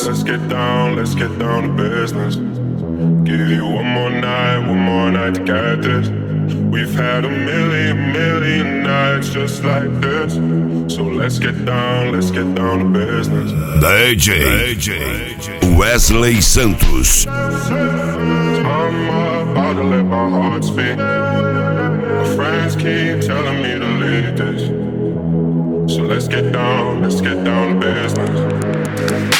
let's get down to business. Give you one more night to get this. We've had a million nights just like this. So let's get down to business. DJ Wesley Santos. I'm about to let my heart speak. My friends keep telling me to leave this. So let's get down to business.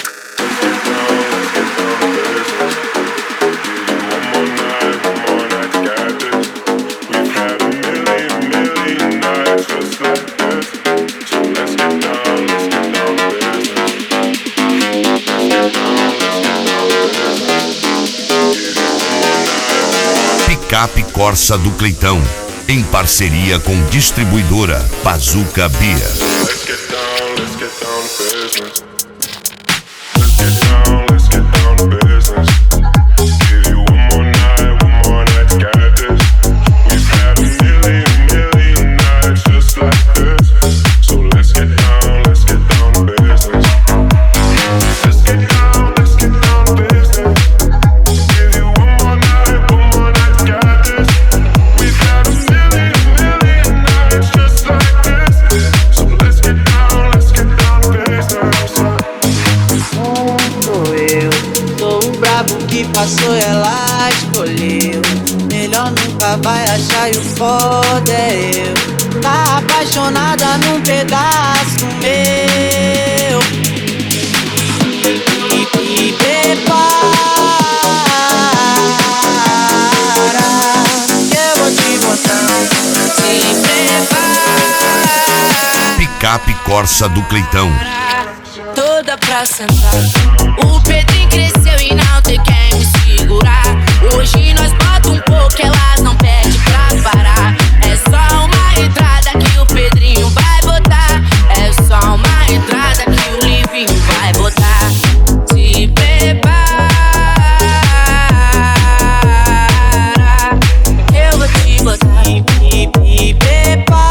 Picape Corsa do Cleitão, em parceria com distribuidora Bazooka Beer. Let's get down to business. Give you one more night to get this. We've had a million nights just like this. So let's get down to business. Let's get down to business. Give you one more night to get this. We've had a million nights just like this. So let's get down to business. Sou eu, sou o brabo que passou, ela escolheu. Melhor nunca vai achar e o foda é eu. Tá apaixonada num pedaço meu. E prepara, que eu vou te botar. Se prepara. Picape Corsa do Cleitão. Toda pra sentar. O Pedrinho cresceu e não tem quem me segurar. Hoje nós bota um pouco, elas não pedem pra parar. É só uma entrada que o Pedrinho vai botar. É só uma entrada que o Livinho vai botar. Se prepara, eu vou te botar. E prepara,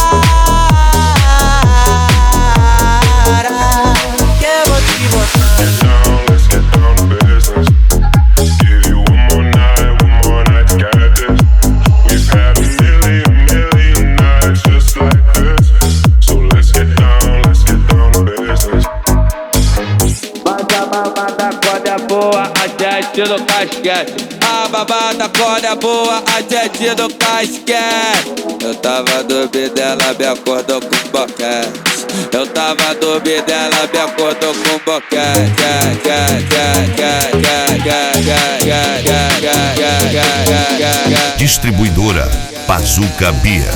que eu vou te botar. Let's get down to business. Give you one more night to get this. We've had a million nights just like this. So let's get down to business. Manda mamada quando é boa, a gente no casquete. A babada quando é boa, a gente no casquete. Eu tava dormindo, ela me acordou com boquete. Eu tava dormindo, ela me acordou com boquete. Distribuidora Bazooka Beer.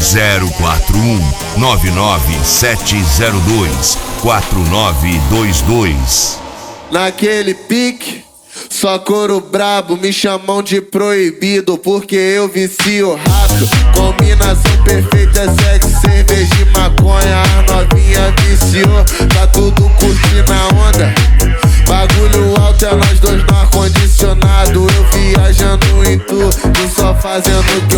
041-99702-4922. Naquele pique, só couro brabo, me chamam de proibido porque eu vicio rápido. Combinação perfeita, sexo, cerveja e maconha. A novinha viciou, tá tudo curtindo a onda. Bagulho alto é nós dois no ar-condicionado. Eu viajando em tu só fazendo